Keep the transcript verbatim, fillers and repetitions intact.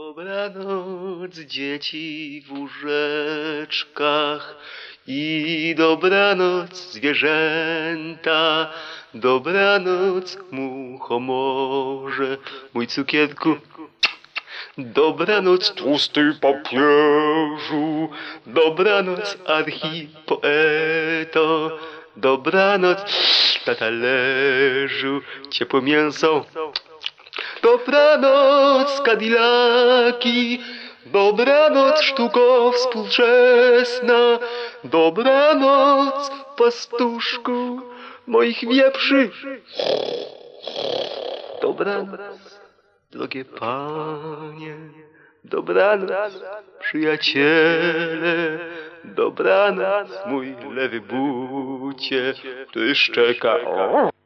Dobranoc, dzieci w łóżeczkach i dobranoc, zwierzęta. Dobranoc, muchomorze, mój cukierku. Dobranoc, tłusty papieżu. Dobranoc, archipoeto. Dobranoc, na talerzu ciepłe mięso. Dobranoc, Kadilaki. Dobranoc, sztuko współczesna. Dobranoc, pastuszku moich wieprzy. Dobranoc, drogie panie. Dobranoc, przyjaciele. Dobranoc, mój lewy bucie, który szczeka.